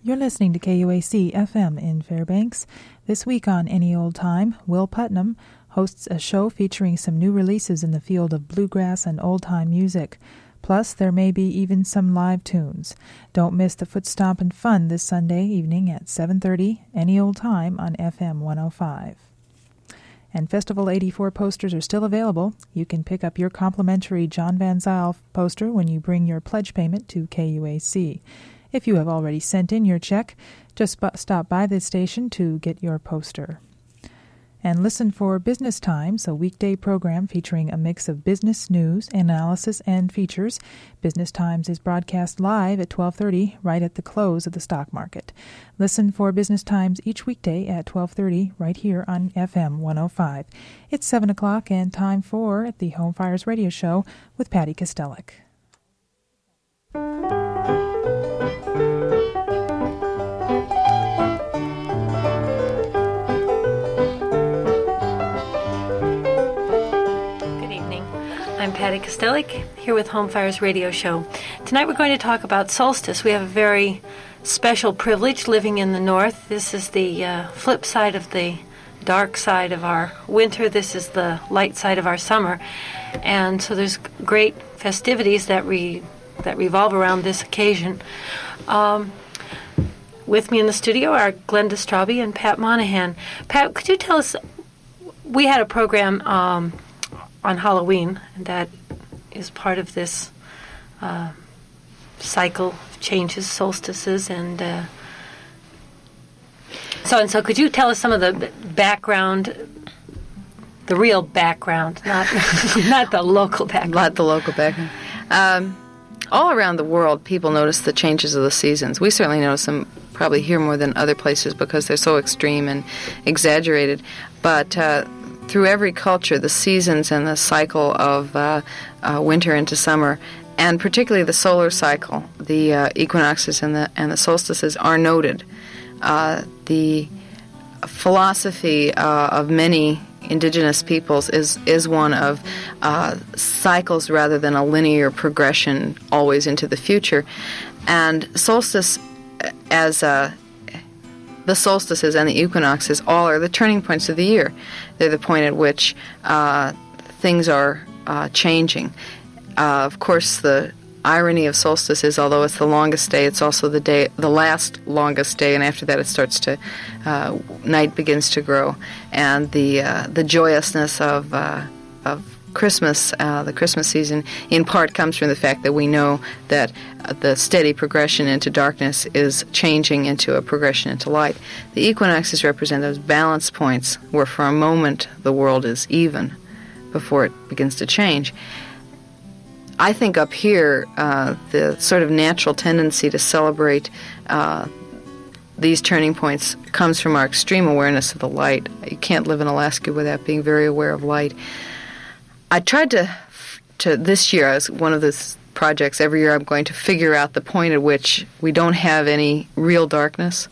You're listening to KUAC FM in Fairbanks. This week on Any Old Time, Will Putnam hosts a show featuring some new releases in the field of bluegrass and old-time music. Plus, there may be even some live tunes. Don't miss the foot stomp and fun this Sunday evening at 7:30, Any Old Time on FM 105. And Festival 84 posters are still available. You can pick up your complimentary John Van Zyl poster when you bring your pledge payment to KUAC. If you have already sent in your check, just stop by the station to get your poster. And listen for Business Times, a weekday program featuring a mix of business news, analysis, and features. Business Times is broadcast live at 12:30, right at the close of the stock market. Listen for Business Times each weekday at 12:30, right here on FM 105. It's 7 o'clock and time for the Home Fires Radio Show with Patty Kostelik. I'm Patty Kostelik, here with Home Fires Radio Show. Tonight we're going to talk about solstice. We have a very special privilege living in the north. This is the flip side of the dark side of our winter. This is the light side of our summer. And so there's great festivities that revolve around this occasion. With me in the studio are Glenda Straube and Pat Monahan. Pat, could you tell us, we had a program on Halloween that is part of this cycle of changes, solstices, and so could you tell us some of the background, the real background, not not the local background? Not the local background. All around the world, people notice the changes of the seasons. We certainly notice them probably here more than other places because they're so extreme and exaggerated. But through every culture, the seasons and the cycle of winter into summer, and particularly the solar cycle, the equinoxes and the solstices are noted. The philosophy of many indigenous peoples is one of cycles rather than a linear progression always into the future. And solstice, as the solstices and the equinoxes all are the turning points of the year. They're the point at which things are changing. Of course, the irony of solstice is, although it's the longest day, it's also the last longest day, and after that it starts to night begins to grow, and the joyousness of Christmas, the Christmas season, in part comes from the fact that we know that the steady progression into darkness is changing into a progression into light. The equinoxes represent those balance points where for a moment the world is even before it begins to change. I think up here, the sort of natural tendency to celebrate these turning points comes from our extreme awareness of the light. You can't live in Alaska without being very aware of light. I tried to this year, as one of those projects, every year I'm going to figure out the point at which we don't have any real darkness,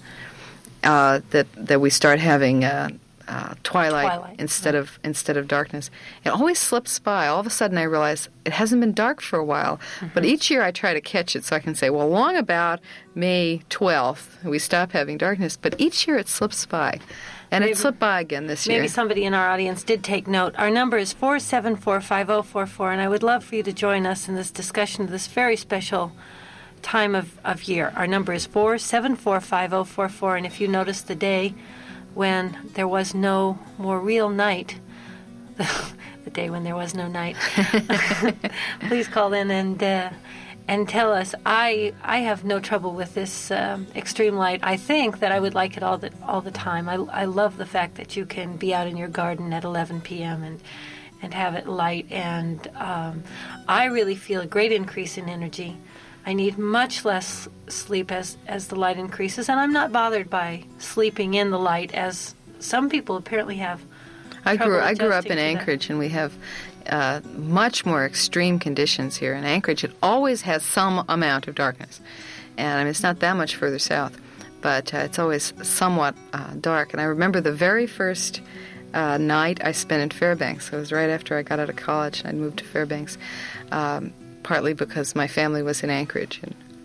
that we start having twilight instead of darkness. It always slips by. All of a sudden I realize it hasn't been dark for a while, but each year I try to catch it so I can say, well, along about May 12th we stop having darkness, but each year it slips by. And it slipped by again this year. Maybe somebody in our audience did take note. Our number is 474-5044, and I would love for you to join us in this discussion of this very special time of year. Our number is 474-5044, and if you notice the day when there was no more real night, the day when there was no night, please call in and tell us. I have no trouble with this extreme light. I think that I would like it all the time. I love the fact that you can be out in your garden at 11 p.m. and have it light. And I really feel a great increase in energy. I need much less sleep as the light increases, and I'm not bothered by sleeping in the light as some people apparently have. I grew up in Anchorage, and we have much more extreme conditions here. In Anchorage, it always has some amount of darkness. And I mean, it's not that much further south, but it's always somewhat dark. And I remember the very first night I spent in Fairbanks. It was right after I got out of college, and I'd moved to Fairbanks, partly because my family was in Anchorage. And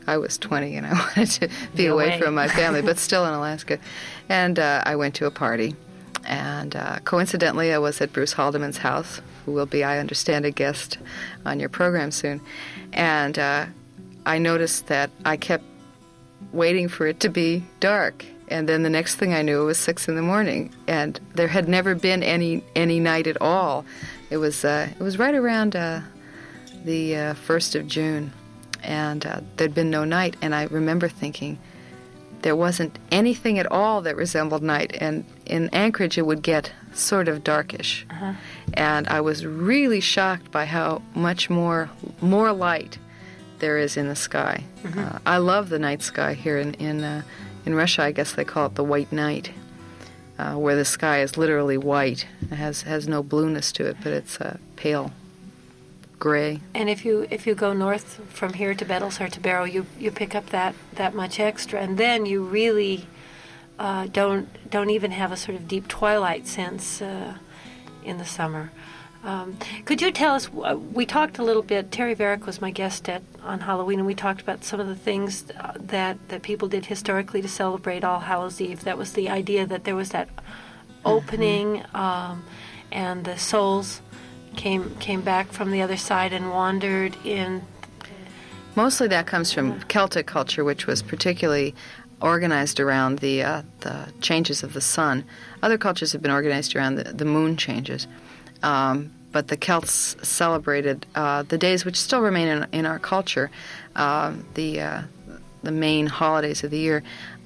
I was 20 and I wanted to be away from my family, but still in Alaska. And I went to a party. And coincidentally, I was at Bruce Haldeman's house, who will be, I understand, a guest on your program soon. And I noticed that I kept waiting for it to be dark. And then the next thing I knew, it was 6 in the morning. And there had never been any night at all. It was right around the 1st of June. And there'd been no night. And I remember thinking, there wasn't anything at all that resembled night, and in Anchorage it would get sort of darkish. Uh-huh. And I was really shocked by how much more light there is in the sky. Mm-hmm. I love the night sky here in Russia. I guess they call it the white night, where the sky is literally white. It has no blueness to it, but it's pale gray. And if you go north from here to Bettles or to Barrow, you pick up that much extra, and then you really don't even have a sort of deep twilight sense in the summer. Could you tell us? We talked a little bit. Terry Varick was my guest on Halloween, and we talked about some of the things that people did historically to celebrate All Hallows Eve. That was the idea that there was that opening, and the souls came back from the other side and wandered in. Mostly that comes from Celtic culture, which was particularly organized around the changes of the sun. Other cultures have been organized around the moon changes. But the Celts celebrated the days which still remain in our culture, the main holidays of the year.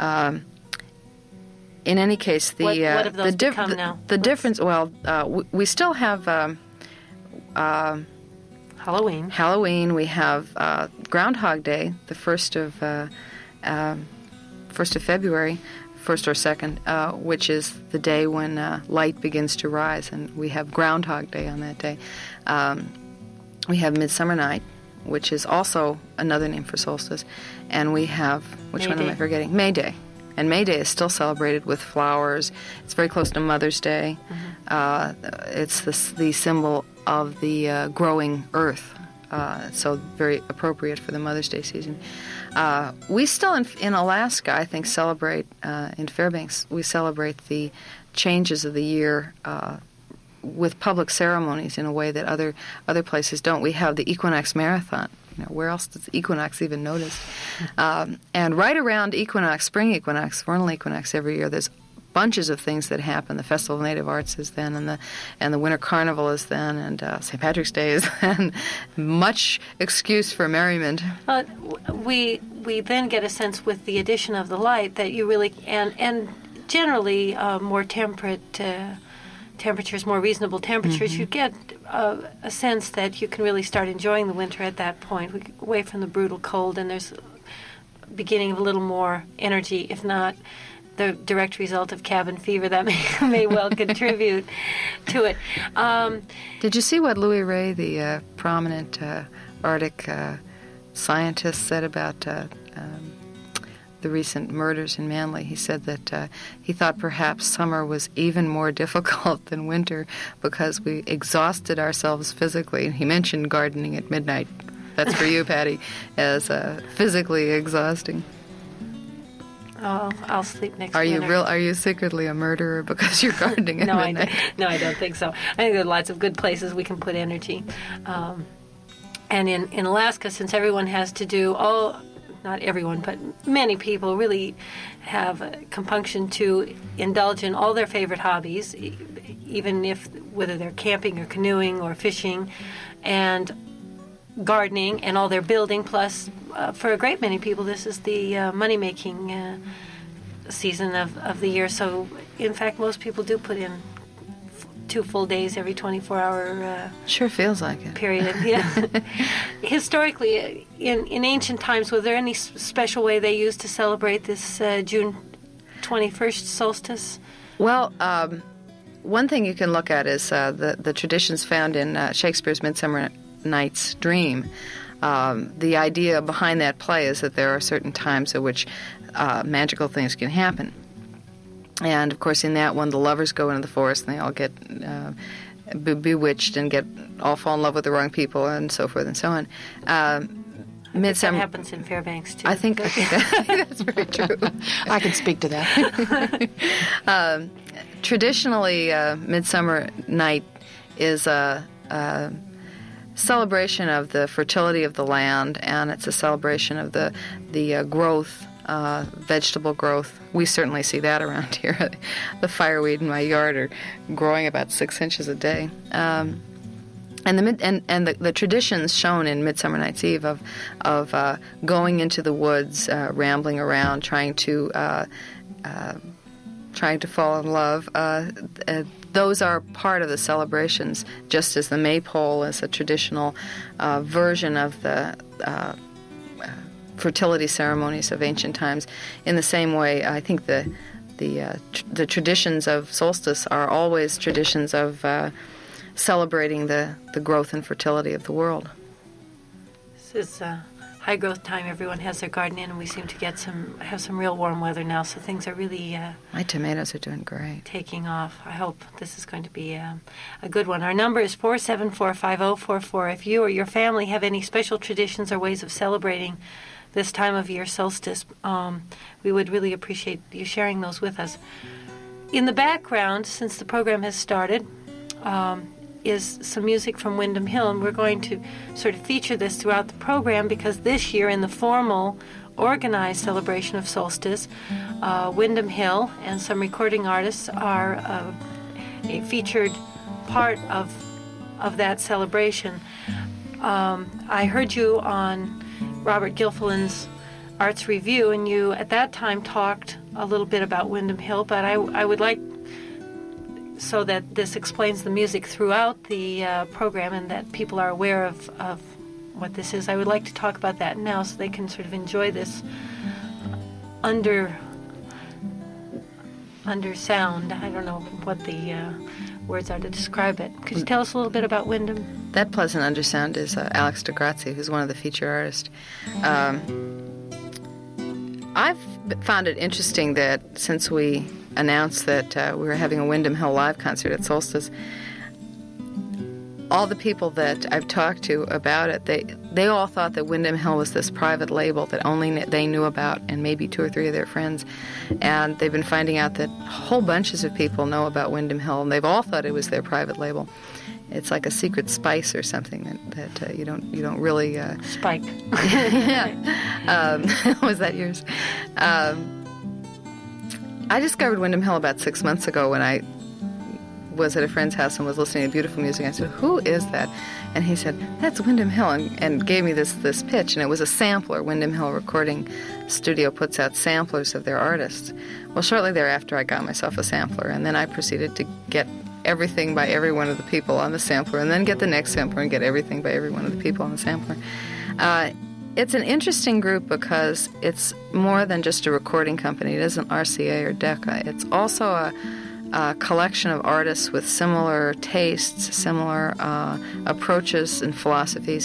In any case, what have those become now? The difference. Well, we still have Halloween. Halloween. We have Groundhog Day, the 1st of February, 1st or 2nd, which is the day when light begins to rise, and we have Groundhog Day on that day. We have Midsummer Night, which is also another name for solstice, and we have, which one am I forgetting? May Day. And May Day is still celebrated with flowers. It's very close to Mother's Day. Mm-hmm. It's the symbol of the growing earth, so very appropriate for the Mother's Day season. We still, in Alaska, I think, celebrate, in Fairbanks, we celebrate the changes of the year with public ceremonies in a way that other places don't. We have the Equinox Marathon. Where else does Equinox even notice? And right around Equinox, spring equinox, vernal equinox every year, there's bunches of things that happen. The Festival of Native Arts is then, and the Winter Carnival is then, and St. Patrick's Day is then. Much excuse for merriment. We then get a sense with the addition of the light that you really, and generally more temperate temperatures, more reasonable temperatures, you get a sense that you can really start enjoying the winter at that point. We get away from the brutal cold, and there's beginning of a little more energy, if not the direct result of cabin fever that may well contribute to it. Did you see what Louis Ray, the prominent Arctic scientist, said about the recent murders in Manly? He said that he thought perhaps summer was even more difficult than winter because we exhausted ourselves physically. And he mentioned gardening at midnight. That's for you, Patty, as physically exhausting. Oh, I'll sleep next winter. Are you secretly a murderer because you're gardening at midnight? No, I don't think so. I think there are lots of good places we can put energy. And in Alaska, since everyone has to do not everyone, but many people really have a compunction to indulge in all their favorite hobbies, even whether they're camping or canoeing or fishing, and gardening and all their building. Plus, for a great many people, this is the money-making season of the year. So, in fact, most people do put in 2 full days every 24-hour sure feels like it. Period. Yeah. Historically, in ancient times, was there any special way they used to celebrate this June 21st solstice? Well, one thing you can look at is the traditions found in Shakespeare's Midsummer Night's Dream. The idea behind that play is that there are certain times at which magical things can happen. And, of course, in that one, the lovers go into the forest and they all get bewitched and all fall in love with the wrong people and so forth and so on. Midsummer that happens in Fairbanks too. I think that's very true. I can speak to that. Traditionally, Midsummer Night is a celebration of the fertility of the land, and it's a celebration of the growth, vegetable growth. We certainly see that around here. The fireweed in my yard are growing about 6 inches a day. And the traditions shown in Midsummer Night's Eve of going into the woods, rambling around, trying to fall in love. Those are part of the celebrations, just as the maypole is a traditional version of the fertility ceremonies of ancient times. In the same way, I think the traditions of solstice are always traditions of celebrating the growth and fertility of the world. This is high growth time. Everyone has their garden in, and we seem to have some real warm weather now, so things are really my tomatoes are doing great, taking off. I hope this is going to be a good one. Our number is 474-5044. If you or your family have any special traditions or ways of celebrating this time of year, solstice, we would really appreciate you sharing those with us. In the background, since the program has started, is some music from Windham Hill, and we're going to sort of feature this throughout the program because this year, in the formal organized celebration of solstice, Windham Hill and some recording artists are a featured part of that celebration. I heard you on Robert Gilfillan's Arts Review, and you at that time talked a little bit about Windham Hill, but I would like, so that this explains the music throughout the program and that people are aware of what this is, I would like to talk about that now so they can sort of enjoy this under sound. I don't know what the words are to describe it. Could you tell us a little bit about Windham? That pleasant undersound is Alex DeGrazia, who's one of the feature artists. I've found it interesting that since we announced that we were having a Windham Hill live concert at Solstice, all the people that I've talked to about it, they all thought that Windham Hill was this private label that only they knew about and maybe 2 or 3 of their friends. And they've been finding out that whole bunches of people know about Windham Hill, and they've all thought it was their private label. It's like a secret spice or something that you don't really Spike. Yeah. Was that yours? I discovered Windham Hill about 6 months ago when I was at a friend's house and was listening to beautiful music. I said, "Who is that?" And he said, "That's Windham Hill," and gave me this pitch, and it was a sampler. Windham Hill Recording Studio puts out samplers of their artists. Well, shortly thereafter, I got myself a sampler, and then I proceeded to get everything by every one of the people on the sampler, and then get the next sampler and get everything by every one of the people on the sampler. It's an interesting group because it's more than just a recording company. It isn't RCA or Decca. It's also a collection of artists with similar tastes, similar approaches and philosophies.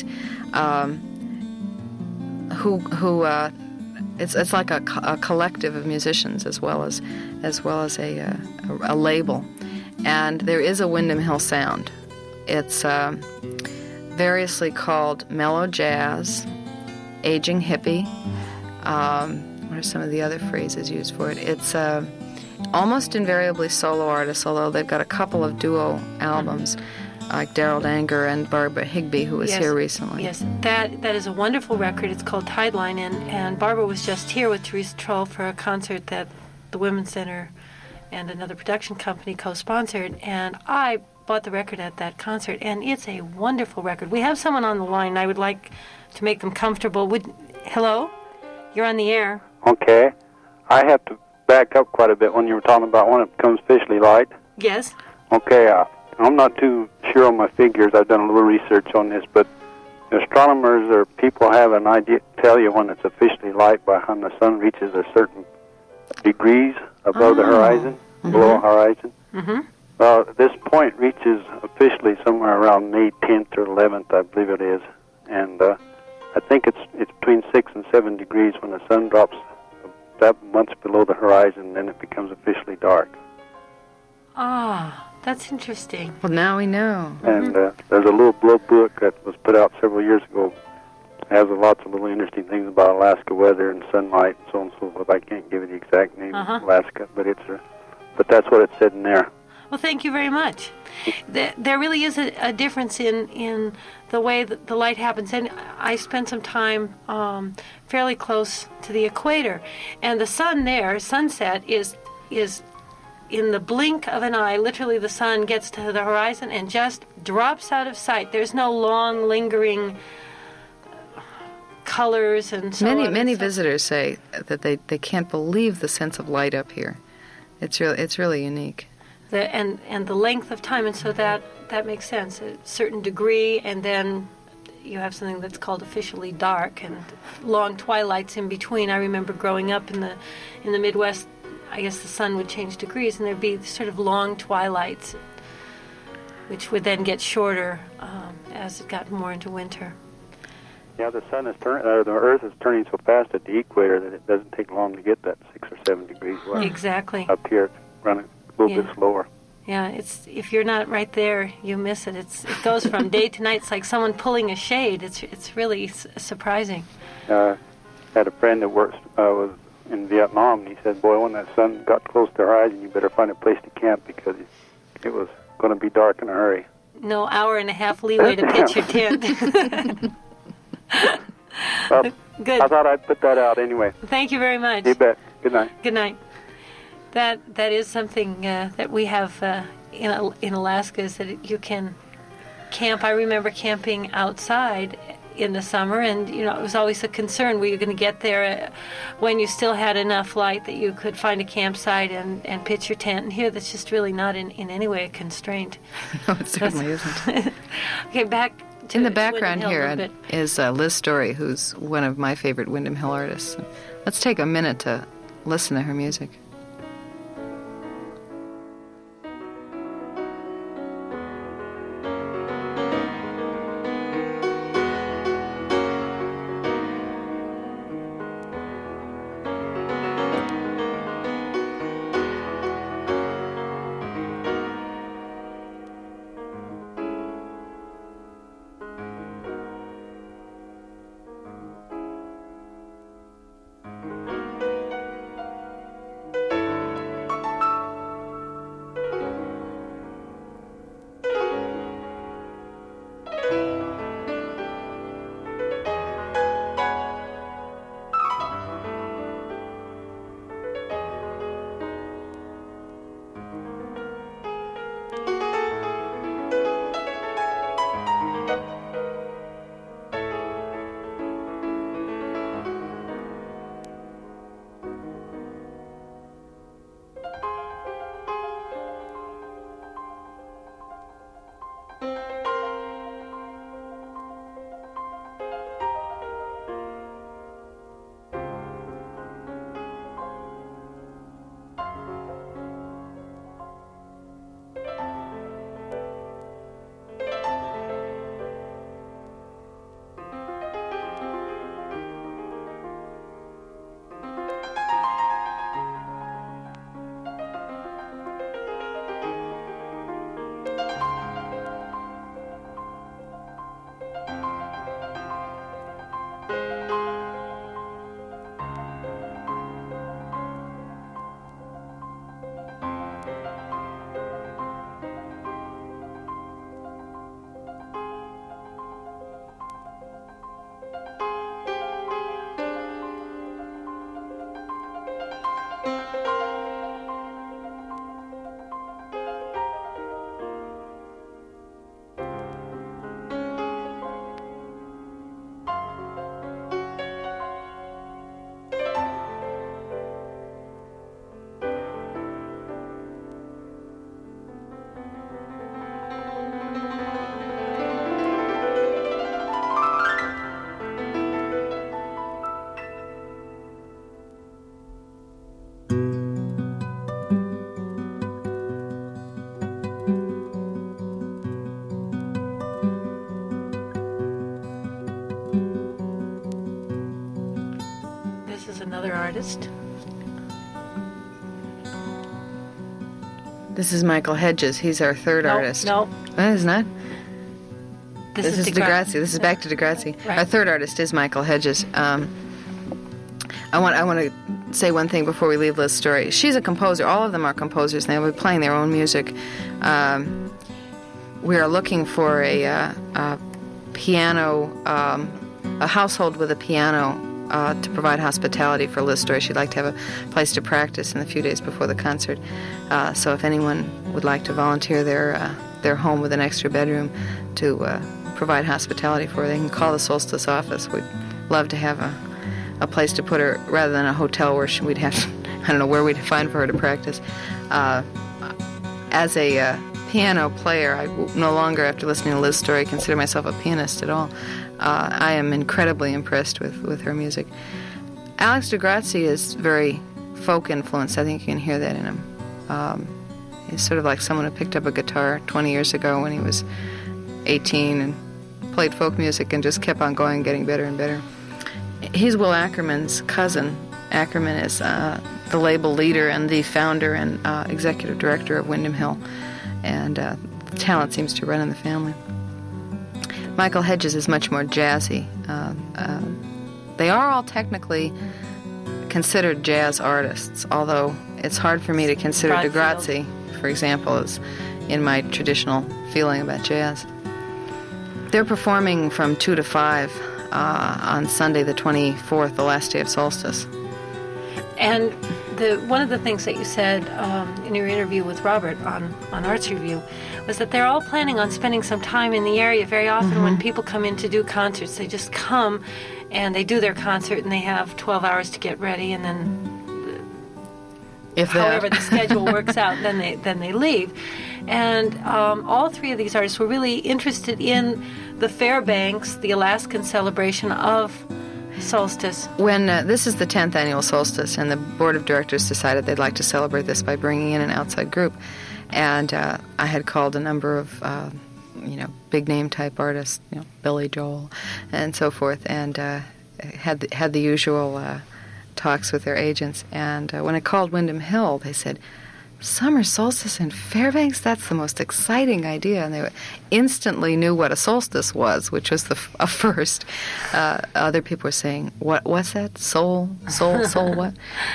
It's like a collective of musicians as well as a label. And there is a Windham Hill sound. It's variously called mellow jazz, aging hippie. What are some of the other phrases used for it? It's almost invariably solo artists, although they've got a couple of duo albums, like Daryl Danger and Barbara Higbee, who was here recently. Yes, that is a wonderful record. It's called Tideline, and Barbara was just here with Teresa Troll for a concert that the Women's Center and another production company co-sponsored, and I bought the record at that concert, and it's a wonderful record. We have someone on the line, and I would like to make them comfortable. Hello? You're on the air. Okay. I have to back up quite a bit when you were talking about when it becomes officially light. Yes. Okay, I'm not too sure on my figures. I've done a little research on this, but astronomers or people have an idea, tell you when it's officially light by when the sun reaches a certain degrees above the horizon, below the horizon. Mm-hmm. Well, this point reaches officially somewhere around May 10th or 11th, I believe it is, and I think it's between 6 and 7 degrees when the sun drops that much below the horizon, then it becomes officially dark. Ah, that's interesting. Well, now we know. And there's a little blue book that was put out several years ago has lots of little interesting things about Alaska weather and sunlight and so on and so forth. I can't give you the exact name of Alaska, but but that's what it said in there. Well, thank you very much. There really is a difference in the way that the light happens. And I spent some time fairly close to the equator, and the sun there, sunset, is in the blink of an eye. Literally, the sun gets to the horizon and just drops out of sight. There's no long, lingering colors and so on. Many visitors say that they can't believe the sense of light up here. It's really unique. And the length of time, and so that makes sense. A certain degree, and then you have something that's called officially dark, and long twilights in between. I remember growing up in the Midwest. I guess the sun would change degrees, and there'd be sort of long twilights, which would then get shorter as it got more into winter. Yeah, the Earth is turning so fast at the equator that it doesn't take long to get that 6 or 7 degrees west. Exactly. Up here, it's running a little bit slower. Yeah, if you're not right there, you miss it. It goes from day to night. It's like someone pulling a shade. It's really surprising. I had a friend that was in Vietnam, and he said, "Boy, when that sun got close to the horizon, you better find a place to camp because it was going to be dark in a hurry." No hour and a half leeway to pitch your tent. Well, good. I thought I'd put that out anyway. Thank you very much. You bet. Good night. Good night. That is something that we have in Alaska, is that you can camp. I remember camping outside in the summer, and it was always a concern. Were you going to get there when you still had enough light that you could find a campsite and pitch your tent? And here, that's just really not in any way a constraint. No, it certainly isn't. Okay, back to in the background Windham here is Liz Story, who's one of my favorite Windham Hill artists. Let's take a minute to listen to her music. Artist. This is Michael Hedges. He's our third artist. No. That is not? This is Degrassi. This is back to Degrassi. Right. Our third artist is Michael Hedges. I want to say one thing before we leave Liz Story. She's a composer. All of them are composers, and they'll be playing their own music. We are looking for a piano, a household with a piano to provide hospitality for Liz Story. She'd like to have a place to practice in the few days before the concert. So if anyone would like to volunteer their home with an extra bedroom to provide hospitality for her, they can call the Solstice office. We'd love to have a place to put her rather than a hotel where we'd have to, I don't know where we'd find for her to practice. As a piano player, I no longer, after listening to Liz Story, consider myself a pianist at all. I am incredibly impressed with her music. Alex Degrassi is very folk influenced. I think you can hear that in him. He's sort of like someone who picked up a guitar 20 years ago when he was 18 and played folk music and just kept on going, getting better and better. He's Will Ackerman's cousin. Ackerman is the label leader and the founder and executive director of Windham Hill, and the talent seems to run in the family. Michael Hedges is much more jazzy. They are all technically considered jazz artists, although it's hard for me to consider Degrassi, for example, as in my traditional feeling about jazz. They're performing from 2 to 5 on Sunday the 24th, the last day of solstice. And one of the things that you said in your interview with Robert on Arts Review was that they're all planning on spending some time in the area. Very often when people come in to do concerts, they just come and they do their concert and they have 12 hours to get ready, and then however the schedule works out, then they leave. And all three of these artists were really interested in the Fairbanks, the Alaskan celebration of solstice. When this is the 10th annual solstice, and the board of directors decided they'd like to celebrate this by bringing in an outside group, and I had called a number of big name type artists, Billy Joel and so forth, and had the usual talks with their agents. And when I called Windham Hill, they said, "Summer solstice in Fairbanks? That's the most exciting idea." And they instantly knew what a solstice was, which was a first. Other people were saying, "What's that? Soul, what?"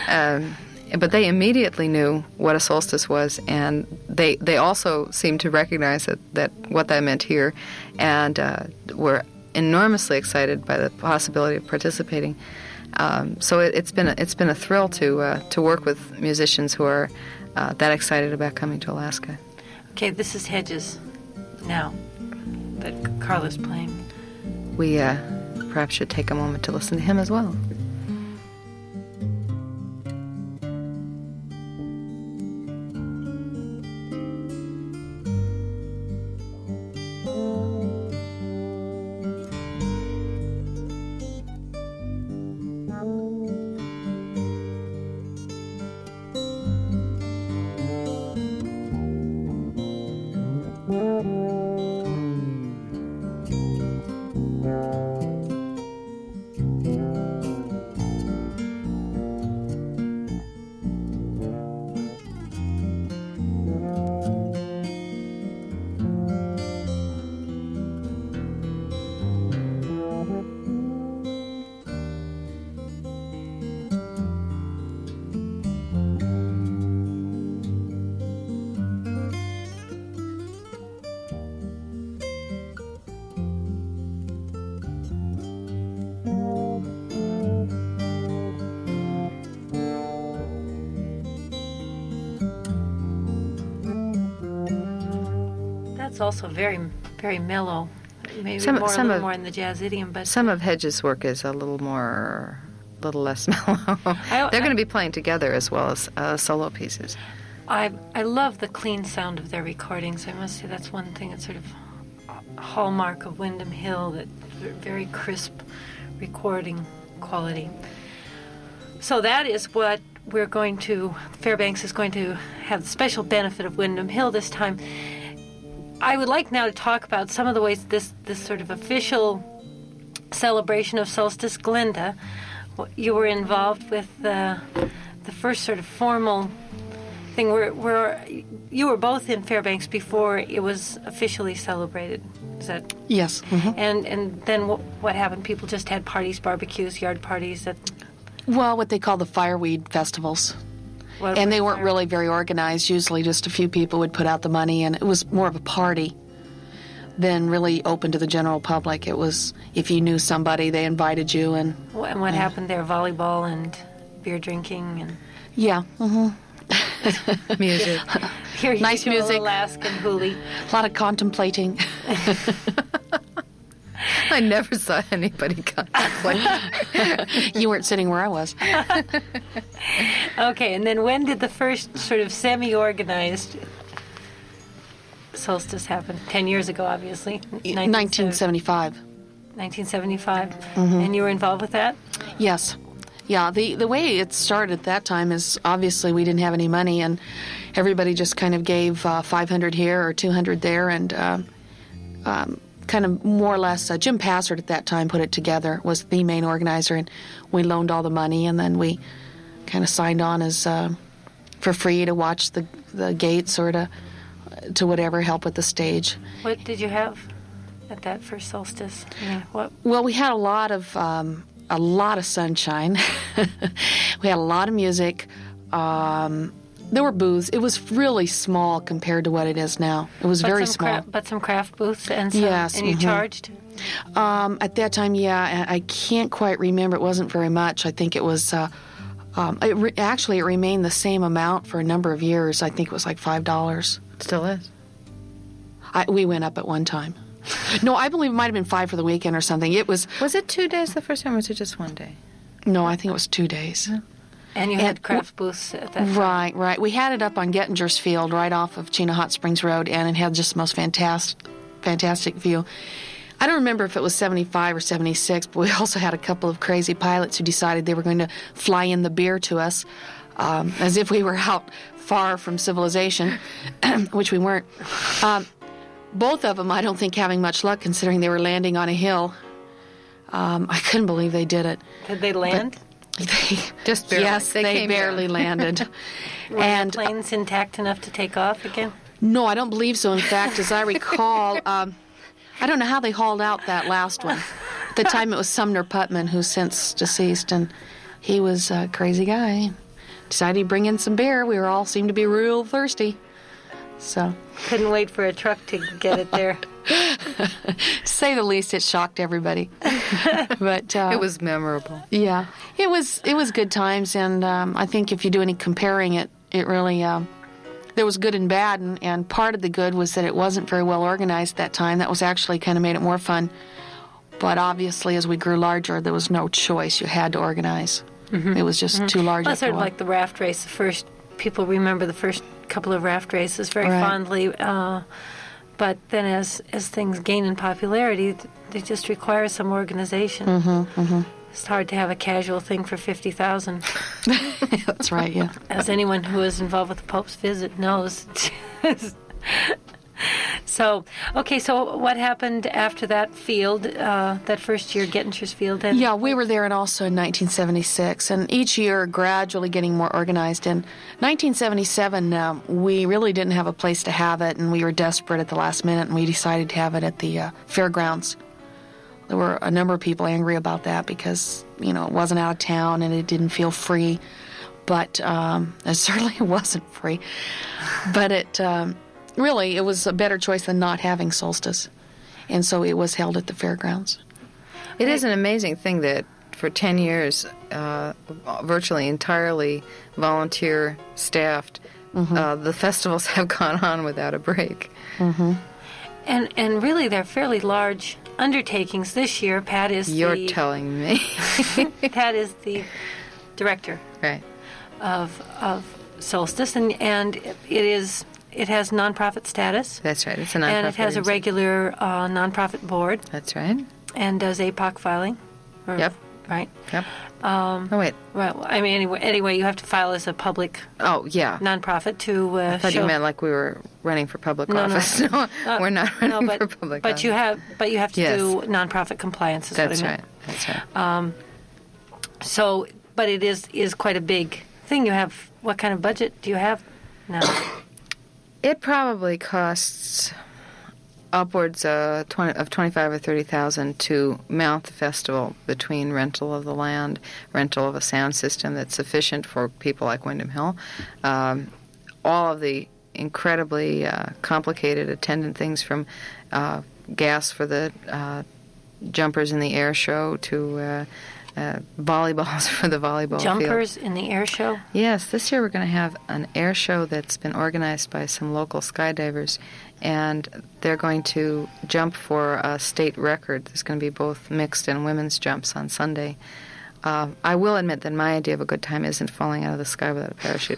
But they immediately knew what a solstice was, and they also seemed to recognize that what that meant here, and were enormously excited by the possibility of participating. So it's been a thrill to work with musicians who are that excited about coming to Alaska. Okay, this is Hedges now that Carla's playing. We perhaps should take a moment to listen to him as well. Also very, very mellow. Maybe a little more in the jazz idiom, but some of Hedges' work is a little less mellow. They're going to be playing together as well as solo pieces. I love the clean sound of their recordings. I must say that's one thing that's sort of a hallmark of Windham Hill, that very crisp recording quality. So that is what Fairbanks is going to have the special benefit of Windham Hill this time. I would like now to talk about some of the ways this sort of official celebration of solstice. Glenda, you were involved with the first sort of formal thing. You were both in Fairbanks before it was officially celebrated. Is that? Yes. Mm-hmm. And then what happened? People just had parties, barbecues, yard parties. Well, what they call the fireweed festivals. And they weren't really very organized. Usually just a few people would put out the money, and it was more of a party than really open to the general public. It was, if you knew somebody, they invited you. And what happened there? Volleyball and beer drinking? And yeah. Mm-hmm. Music. Here you nice do music. Alaskan hoolie. A lot of contemplating. I never saw anybody contemplate. You weren't sitting where I was. Okay, and then when did the first sort of semi-organized solstice happen? 10 years ago, obviously. 1975. 1975. Mm-hmm. And you were involved with that? Yes. Yeah, the way it started at that time is obviously we didn't have any money, and everybody just kind of gave 500 here or 200 there, and kind of more or less, Jim Passard at that time put it together, was the main organizer, and we loaned all the money, and then we kind of signed on as for free to watch the gates or to whatever, help with the stage. What did you have at that first solstice? What? Well, we had a lot of sunshine. We had a lot of music. There were booths. It was really small compared to what it is now. It was very small. But some craft booths and some, yes, and you charged? At that time, yeah. I can't quite remember. It wasn't very much. I think it was. Actually, it remained the same amount for a number of years. I think it was like $5. Still is. We went up at one time. No, I believe it might have been $5 for the weekend or something. It was. Was it 2 days the first time, or was it just 1 day? No, I think it was 2 days. Yeah. And you had craft booths at that time. Right. We had it up on Gettinger's Field, right off of Chena Hot Springs Road, and it had just the most fantastic view. I don't remember if it was 75 or 76, but we also had a couple of crazy pilots who decided they were going to fly in the beer to us, as if we were out far from civilization, which we weren't. Both of them, I don't think, having much luck, considering they were landing on a hill. I couldn't believe they did it. Did they land? Just barely. Yes, they barely landed. Were the planes intact enough to take off again? No, I don't believe so. In fact, as I recall, I don't know how they hauled out that last one. At the time, it was Sumner Putman, who's since deceased, and he was a crazy guy. Decided he'd bring in some beer. We all seemed to be real thirsty. So couldn't wait for a truck to get it there. To say the least, it shocked everybody. But it was memorable. Yeah, it was good times, and I think if you do any comparing, it really there was good and bad, and part of the good was that it wasn't very well organized that time. That was actually kind of made it more fun. But obviously, as we grew larger, there was no choice. You had to organize. Mm-hmm. It was just too large. Well, sort of like the raft race. People remember the first couple of raft races very fondly. But then as things gain in popularity, they just require some organization. Mm-hmm, mm-hmm. It's hard to have a casual thing for 50,000. That's right, yeah. As anyone who is involved with the Pope's visit knows. So what happened after that field, that first year, Gettinger's Field? Then? Yeah, we were there and also in 1976, and each year gradually getting more organized. In 1977, we really didn't have a place to have it, and we were desperate at the last minute, and we decided to have it at the fairgrounds. There were a number of people angry about that because, it wasn't out of town and it didn't feel free, but it certainly wasn't free. But Really, it was a better choice than not having solstice. And so it was held at the fairgrounds. It is an amazing thing that for 10 years, virtually entirely volunteer staffed, the festivals have gone on without a break. Mm-hmm. And really, they're fairly large undertakings. This year, Pat is You're telling me. Pat is the director of Solstice, and it has nonprofit status. That's right. It's a nonprofit. And it has a regular nonprofit board. That's right. And does APOC filing. Yep. Right. Yep. Wait. Well, I mean, anyway, you have to file as a public. Oh, yeah. Nonprofit to. I thought you meant like we were running for public office. No, we're not running for public office. But you have to do nonprofit compliance. Is That's what I meant. right. That's right. But it is quite a big thing. You have what kind of budget do you have now? It probably costs upwards of 25 or 30,000 to mount the festival, between rental of the land, rental of a sound system that's sufficient for people like Windham Hill, all of the incredibly complicated attendant things from gas for the jumpers in the air show to volleyballs for the volleyball Jumpers field. in the air show? Yes, this year we're going to have an air show that's been organized by some local skydivers, and they're going to jump for a state record. There's going to be both mixed and women's jumps on Sunday. I will admit that my idea of a good time isn't falling out of the sky without a parachute.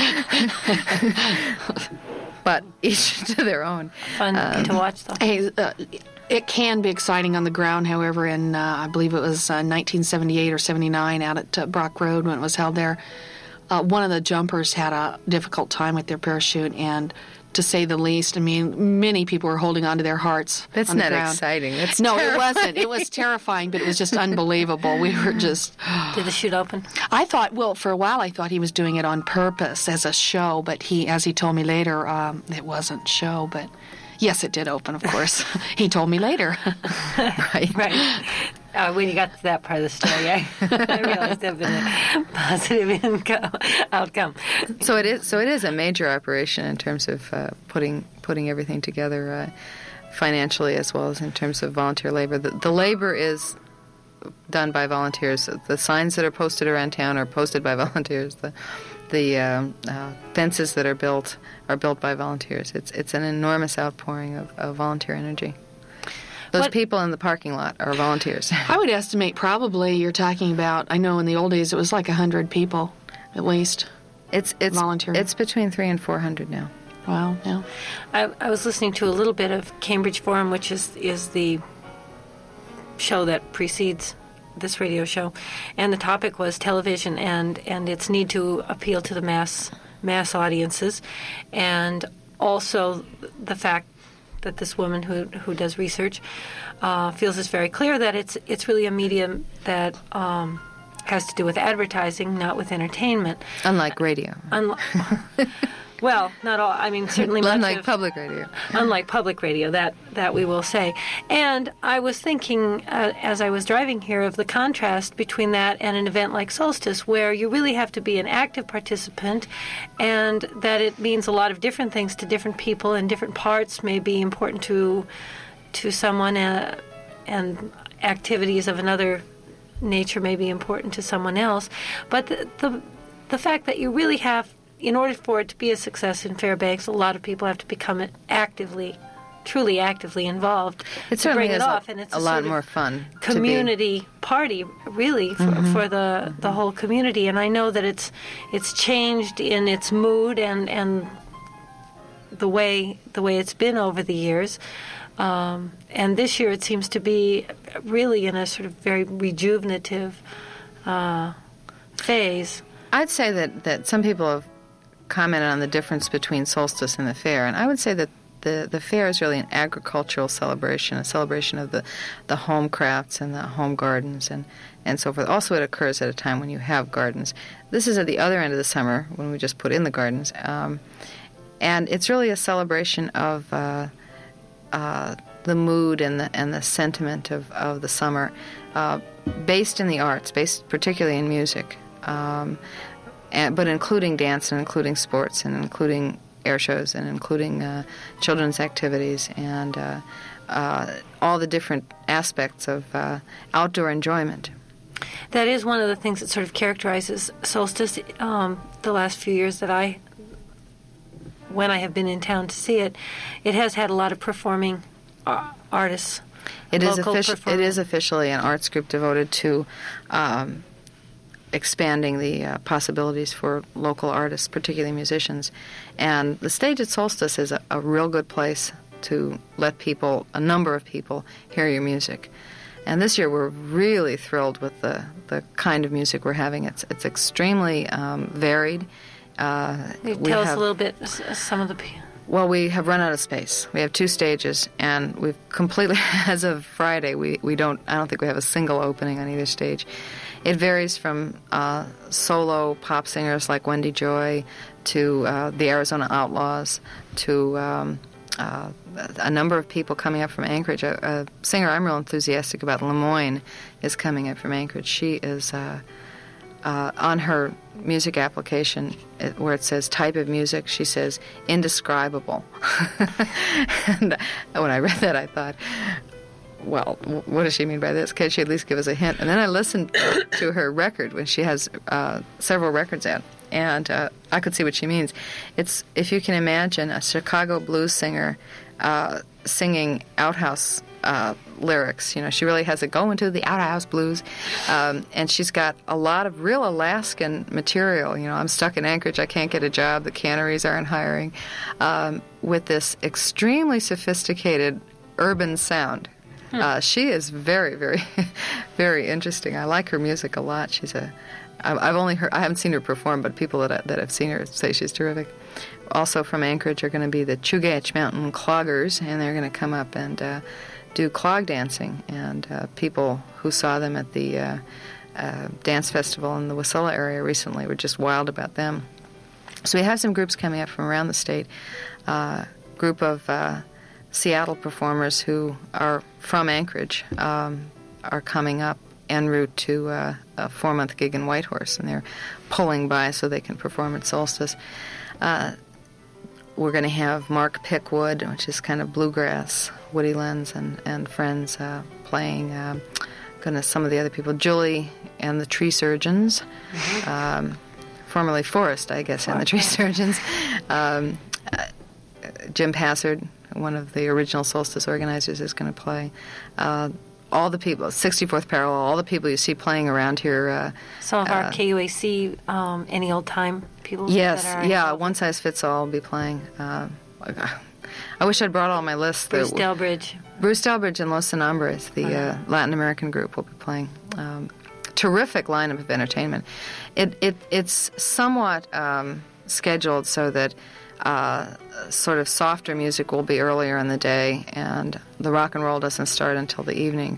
But each to their own. Fun to watch, though. Hey, it can be exciting on the ground, however, in I believe it was 1978 or 79 out at Brock Road when it was held there. One of the jumpers had a difficult time with their parachute, and to say the least, I mean, many people were holding on to their hearts. That's on the not ground. exciting. That's no, terrifying. It wasn't. It was terrifying, but it was just unbelievable. We were just... Did the chute open? I thought, well, for a while I thought he was doing it on purpose as a show, but as he told me later, it wasn't show, but yes, it did open, of course. He told me later. Right. When you got to that part of the story, I realized there had been a positive outcome. So it is a major operation in terms of putting everything together financially, as well as in terms of volunteer labor. The labor is done by volunteers. The signs that are posted around town are posted by volunteers. The fences that are built by volunteers. It's an enormous outpouring of volunteer energy. Those people in the parking lot are volunteers. I would estimate probably you're talking about, I know in the old days it was like 100 people at least. It's volunteering. It's between 300 and 400 now. Wow, yeah. I was listening to a little bit of Cambridge Forum, which is the show that precedes this radio show, and the topic was television and its need to appeal to the mass audiences, and also the fact that this woman who does research feels it's very clear that it's really a medium that has to do with advertising, not with entertainment. Unlike radio. Well, not all. I mean, certainly unlike public radio. Unlike public radio, that we will say. And I was thinking, as I was driving here, of the contrast between that and an event like Solstice, where you really have to be an active participant, and that it means a lot of different things to different people, and different parts may be important to someone, and activities of another nature may be important to someone else. But the fact that you really have, in order for it to be a success in Fairbanks, a lot of people have to become truly actively involved. It certainly bring is it off, and it's a lot more fun. Community party, really, for the whole community. And I know that it's changed in its mood and the way it's been over the years. And this year it seems to be really in a sort of very rejuvenative phase. I'd say that some people have commented on the difference between Solstice and the fair, and I would say that the fair is really an agricultural celebration, a celebration of the home crafts and the home gardens and so forth. Also, it occurs at a time when you have gardens. This is at the other end of the summer, when we just put in the gardens, and it's really a celebration of the mood and the sentiment of the summer, based in the arts, based particularly in music. But including dance and including sports and including air shows and including children's activities and all the different aspects of outdoor enjoyment. That is one of the things that sort of characterizes Solstice. The last few years that when I have been in town to see it, it has had a lot of performing artists. It is officially an arts group devoted to expanding the possibilities for local artists, particularly musicians. And the stage at Solstice is a real good place to let a number of people, hear your music. And this year we're really thrilled with the kind of music we're having. It's extremely varied. Tell us a little bit, some of the... Well, we have run out of space. We have 2 stages, and we've completely, as of Friday, I don't think we have a single opening on either stage. It varies from solo pop singers like Wendy Joy to the Arizona Outlaws, to a number of people coming up from Anchorage. A singer I'm real enthusiastic about, Lemoyne, is coming up from Anchorage. She is on her music application where it says type of music, she says indescribable. And when I read that, I thought, well, what does she mean by this? Can she at least give us a hint? And then I listened to her record when she has several records out, and I could see what she means. It's, if you can imagine, a Chicago blues singer singing outhouse lyrics. You know, she really has it going to the outhouse blues, and she's got a lot of real Alaskan material. You know, I'm stuck in Anchorage, I can't get a job, the canneries aren't hiring, with this extremely sophisticated urban sound. She is very, very, very interesting. I like her music a lot. I haven't seen her perform, but people that have seen her say she's terrific. Also from Anchorage are going to be the Chugach Mountain Cloggers, and they're going to come up and do clog dancing. And people who saw them at the dance festival in the Wasilla area recently were just wild about them. So we have some groups coming up from around the state. Group of Seattle performers who are from Anchorage are coming up en route to a 4-month gig in Whitehorse, and they're pulling by so they can perform at Solstice. We're going to have Mark Pickwood, which is kind of bluegrass, Woody Lenz and friends playing. Some of the other people, Julie and the Tree Surgeons, formerly Forrest, I guess, and the Tree Surgeons. Jim Passard, one of the original Solstice organizers, is going to play. All the people, 64th Parallel, all the people you see playing around here. Some of our KUAC, any old time people? Yes, One Size Fits All will be playing. I wish I'd brought all my lists. Bruce Delbridge. Bruce Delbridge and Los Sonambres, the Latin American group, will be playing. Terrific lineup of entertainment. It's somewhat scheduled so that sort of softer music will be earlier in the day, and the rock and roll doesn't start until the evening.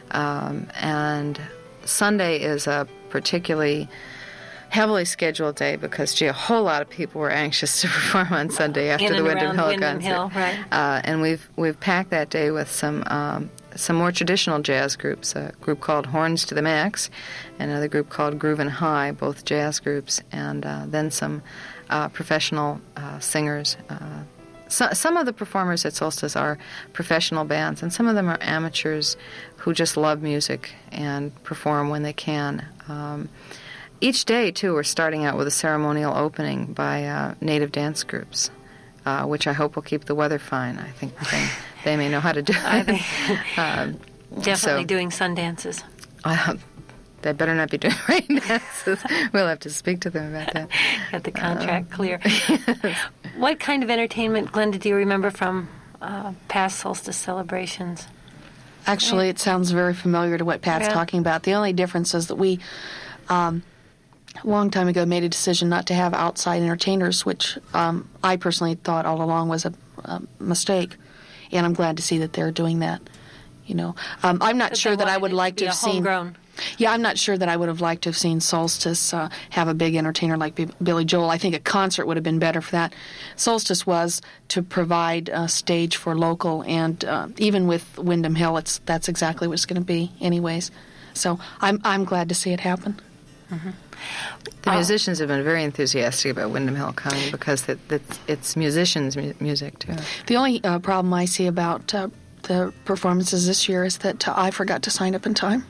And Sunday is a particularly heavily scheduled day because, a whole lot of people were anxious to perform on Sunday after the Windham Hill concert. Right. And we've packed that day with some more traditional jazz groups, a group called Horns to the Max, and another group called Groovin' High, both jazz groups, and then some professional singers. Some of the performers at Solstice are professional bands, and some of them are amateurs who just love music and perform when they can. Each day, too, we're starting out with a ceremonial opening by native dance groups, which I hope will keep the weather fine. I think they may know how to do it. Definitely doing sun dances. They better not be doing rain dances. We'll have to speak to them about that. Get the contract clear. What kind of entertainment, Glenda, do you remember from past Solstice celebrations? Actually, it sounds very familiar to what Pat's talking about. The only difference is that we, a long time ago, made a decision not to have outside entertainers, which I personally thought all along was a mistake. And I'm glad to see that they're doing that. You know, I'm not sure that I would like to have seen. Homegrown. Yeah, I'm not sure that I would have liked to have seen Solstice have a big entertainer like Billy Joel. I think a concert would have been better for that. Solstice was to provide a stage for local, and even with Windham Hill, that's exactly what it's going to be, anyways. So I'm glad to see it happen. Mm-hmm. The musicians have been very enthusiastic about Windham Hill coming because it's musicians' music too. The only problem I see about the performances this year is that I forgot to sign up in time.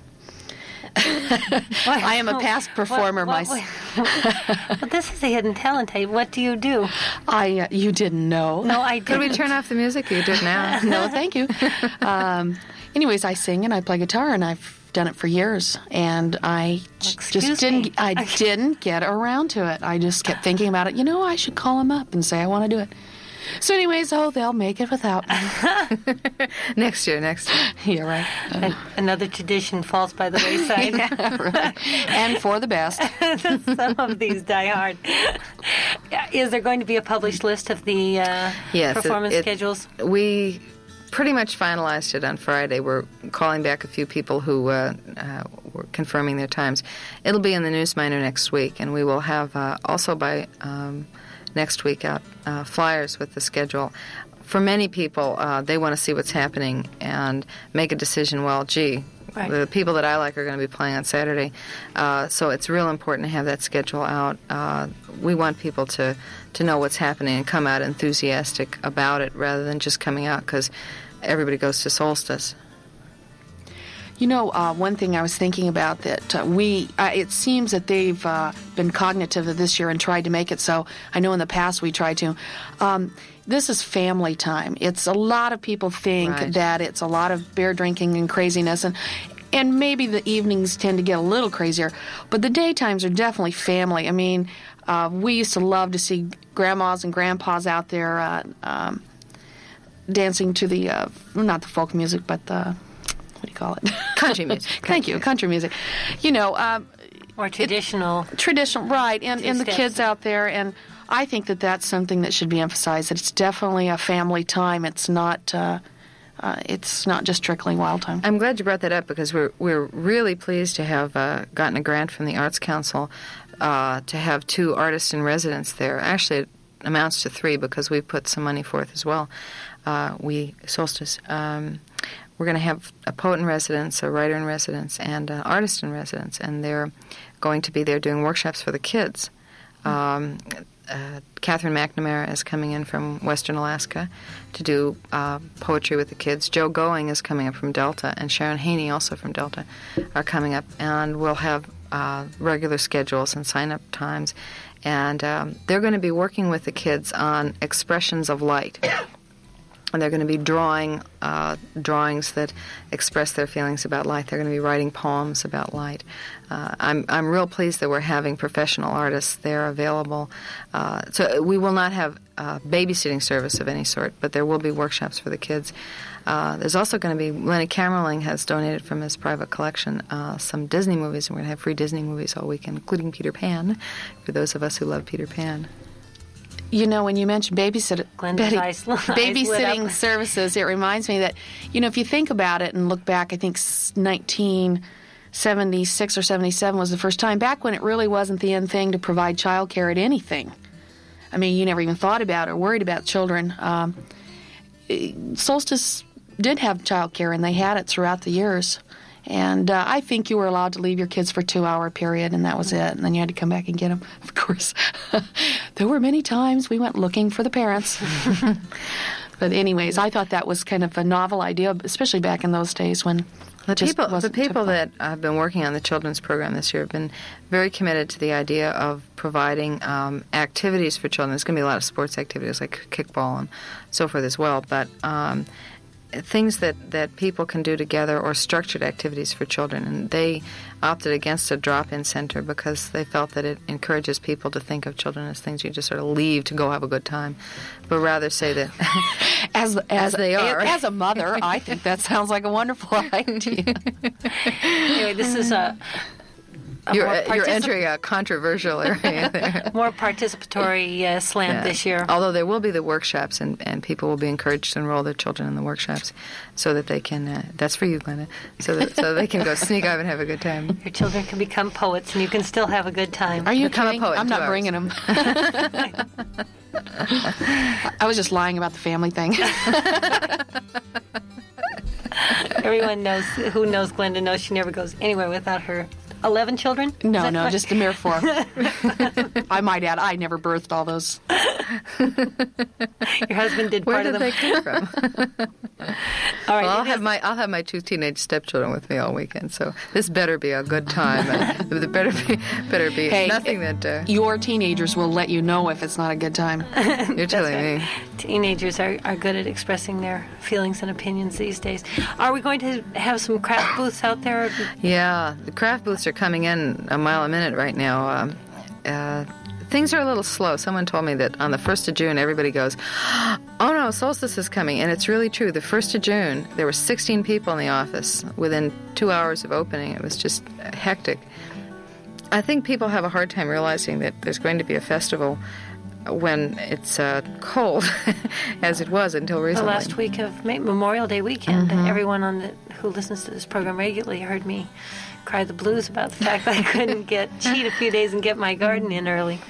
I am a past performer myself. Well, this is a hidden talent tape. What do you do? You didn't know. No, I didn't. Could we turn off the music? You do it now. No, thank you. Anyways, I sing and I play guitar, and I've done it for years, and I didn't get around to it. I just kept thinking about it. I should call them up and say I want to do it. So anyways, they'll make it without me. Next year. Yeah, right. Another tradition falls by the wayside. Yeah, right. And for the best. Some of these die hard. Is there going to be a published list of the performance schedules? We pretty much finalized it on Friday. We're calling back a few people who were confirming their times. It'll be in the Newsminer next week, and we will have also by next week out flyers with the schedule. For many people, they want to see what's happening and make a decision, well, gee, right. The people that I like are going to be playing on Saturday. So it's real important to have that schedule out. We want people to know what's happening and come out enthusiastic about it rather than just coming out because everybody goes to Solstice. You know, one thing I was thinking about that it seems that they've been cognitive of this year and tried to make it so. I know in the past we tried to. This is family time. It's a lot of people think Right. that it's a lot of beer drinking and craziness, and maybe the evenings tend to get a little crazier, but the daytimes are definitely family. I mean, we used to love to see grandmas and grandpas out there dancing to the, not the folk music, but the, what do you call it? Country music. Thank you, country music. You know, Or traditional. traditional, right, and the steps. kids out there, and I think that that's something that should be emphasized, that it's definitely a family time. It's not just trickling wild time. I'm glad you brought that up because we're really pleased to have gotten a grant from the Arts Council to have 2 artists in residence there. Actually, it amounts to 3 because we put some money forth as well. Solstice. We're going to have a poet in residence, a writer in residence, and an artist in residence, and they're going to be there doing workshops for the kids. Catherine McNamara is coming in from Western Alaska to do poetry with the kids. Joe Going is coming up from Delta, and Sharon Haney, also from Delta, are coming up, and we'll have regular schedules and sign-up times. And they're going to be working with the kids on expressions of light. And they're going to be drawing drawings that express their feelings about light. They're going to be writing poems about light. I'm real pleased that we're having professional artists there available. So we will not have babysitting service of any sort, but there will be workshops for the kids. There's also going to be, Lenny Kamerling has donated from his private collection some Disney movies, and we're going to have free Disney movies all weekend, including Peter Pan, for those of us who love Peter Pan. You know, when you mentioned Glenda's eyes lit babysitting up. services, it reminds me that, you know, if you think about it and look back, I think 1976 or 77 was the first time, back when it really wasn't the end thing to provide child care at anything. I mean, you never even thought about or worried about children. Solstice did have child care, and they had it throughout the years. And I think you were allowed to leave your kids for a 2-hour period, and that was it. And then you had to come back and get them. Of course, there were many times we went looking for the parents. But anyways, I thought that was kind of a novel idea, especially back in those days when The people that have been working on the children's program this year have been very committed to the idea of providing activities for children. There's going to be a lot of sports activities like kickball and so forth as well, but things that people can do together or structured activities for children. And they opted against a drop-in center because they felt that it encourages people to think of children as things you just sort of leave to go have a good time, but rather say that as they are. As a mother, I think that sounds like a wonderful idea. Anyway, this is you're entering a controversial area there. more participatory slant this year. Although there will be the workshops, and people will be encouraged to enroll their children in the workshops so that they can, that's for you, Glenda, so they can go sneak off and have a good time. Your children can become poets, and you can still have a good time. Are you Become a kidding? poet in I'm 2 not hours. bringing them. I was just lying about the family thing. Everyone knows who knows Glenda knows she never goes anywhere without her 11 children? Is No, that correct? just a mere 4. I might add, I never birthed all those. Your husband did Where part did of them. they come from? All right, Well, I'll it is- have my 2 teenage stepchildren with me all weekend, so this better be a good time. And there better be Hey, nothing that Your teenagers will let you know if it's not a good time. you're telling me. Teenagers are good at expressing their feelings and opinions these days. Are we going to have some craft booths out there? Yeah, the craft booths are coming in a mile a minute right now. Things are a little slow. Someone told me that on the 1st of June, everybody goes, oh no, Solstice is coming. And it's really true. The 1st of June, there were 16 people in the office within 2 hours of opening. It was just hectic. I think people have a hard time realizing that there's going to be a festival when it's cold, as it was until The recently. last week of Memorial Day weekend, and everyone who listens to this program regularly heard me cry the blues about the fact that I couldn't cheat a few days and get my garden in early.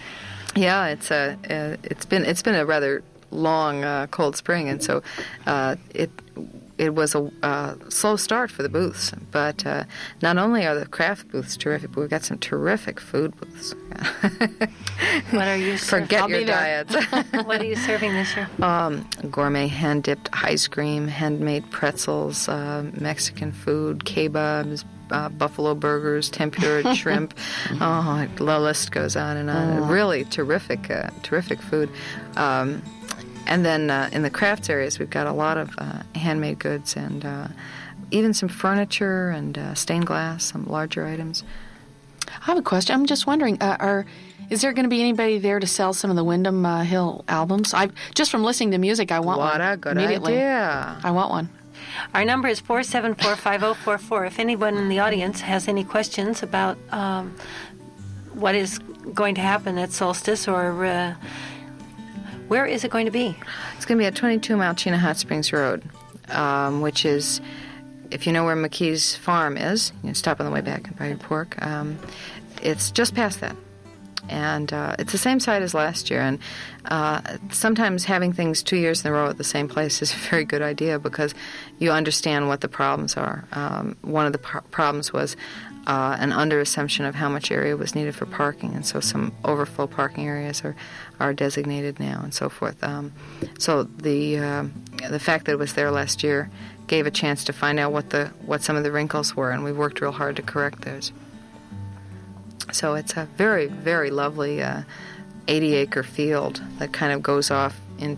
Yeah, it's been a rather long cold spring, and so it was a slow start for the booths. But not only are the craft booths terrific, but we've got some terrific food booths. What are you serving? Forget your diets. What are you serving this year? Gourmet hand-dipped ice cream, handmade pretzels, Mexican food, kebabs, buffalo burgers, tempura shrimp. Oh, the list goes on and on. Really terrific food. And then in the crafts areas, we've got a lot of handmade goods and even some furniture and stained glass, some larger items. I have a question. I'm just wondering, is there going to be anybody there to sell some of the Windham Hill albums? Just from listening to music, I want one. What a good immediately. idea. I want one. Our number is 474-5044. If anyone in the audience has any questions about what is going to happen at Solstice, or where is it going to be? It's going to be at 22 Malchina Hot Springs Road, which is, if you know where McKee's Farm is, you can stop on the way back and buy your pork. It's just past that. And it's the same site as last year. And sometimes having things 2 years in a row at the same place is a very good idea because you understand what the problems are. One of the problems was an underassumption of how much area was needed for parking, and so some overflow parking areas are designated now and so forth. So the fact that it was there last year gave a chance to find out what some of the wrinkles were, and we worked real hard to correct those. So it's a very, very lovely 80-acre field that kind of goes off in